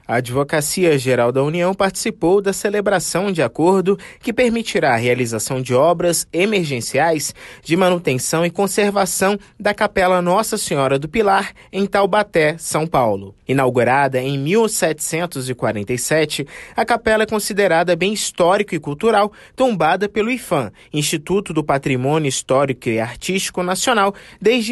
A Advocacia Geral da União participou da celebração de acordo que permitirá a realização de obras emergenciais de manutenção e conservação da Capela Nossa Senhora do Pilar, em Taubaté, São Paulo. Inaugurada em 1747, a capela é considerada bem histórico e cultural, tombada pelo IPHAN, Instituto do Patrimônio Histórico e Artístico Nacional, desde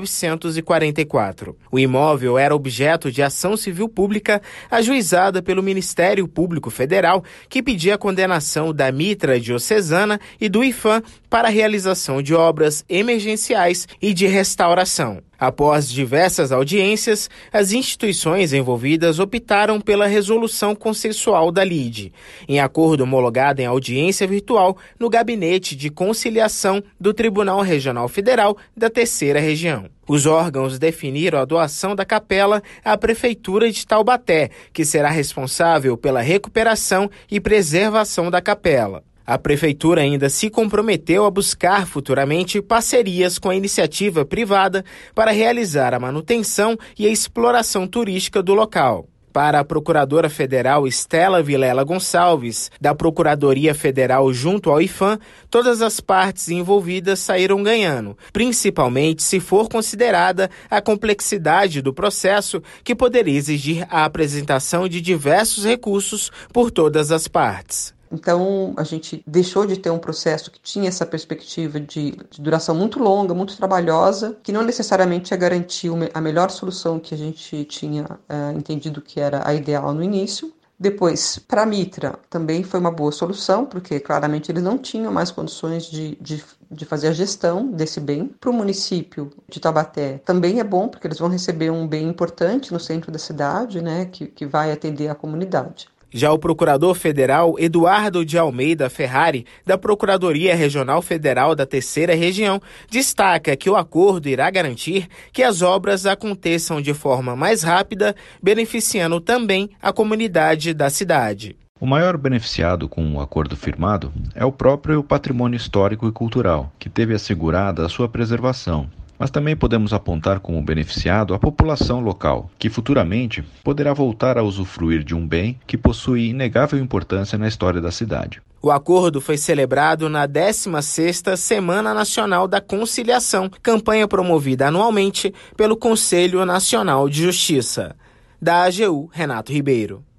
1944. O imóvel era objeto de ação civil pública ajuizada pelo Ministério Público Federal, que pedia a condenação da Mitra Diocesana e do IPHAN para a realização de obras emergenciais e de restauração. Após diversas audiências, as instituições envolvidas optaram pela resolução consensual da lide, em acordo homologado em audiência virtual no Gabinete de Conciliação do Tribunal Regional Federal da Terceira Região. Os órgãos definiram a doação da capela à Prefeitura de Taubaté, que será responsável pela recuperação e preservação da capela. A Prefeitura ainda se comprometeu a buscar futuramente parcerias com a iniciativa privada para realizar a manutenção e a exploração turística do local. Para a Procuradora Federal Estela Vilela Gonçalves, da Procuradoria Federal junto ao IPHAN, todas as partes envolvidas saíram ganhando, principalmente se for considerada a complexidade do processo, que poderia exigir a apresentação de diversos recursos por todas as partes. Então, a gente deixou de ter um processo que tinha essa perspectiva de duração muito longa, muito trabalhosa, que não necessariamente ia garantir a melhor solução que a gente tinha entendido que era a ideal no início. Depois, para a Mitra, também foi uma boa solução, porque claramente eles não tinham mais condições de fazer a gestão desse bem. Para o município de Taubaté também é bom, porque eles vão receber um bem importante no centro da cidade, né, que vai atender a comunidade. Já o procurador federal Eduardo de Almeida Ferrari, da Procuradoria Regional Federal da Terceira Região, destaca que o acordo irá garantir que as obras aconteçam de forma mais rápida, beneficiando também a comunidade da cidade. O maior beneficiado com o acordo firmado é o próprio patrimônio histórico e cultural, que teve assegurada a sua preservação. Mas também podemos apontar como beneficiado a população local, que futuramente poderá voltar a usufruir de um bem que possui inegável importância na história da cidade. O acordo foi celebrado na 16ª Semana Nacional da Conciliação, campanha promovida anualmente pelo Conselho Nacional de Justiça. Da AGU, Renato Ribeiro.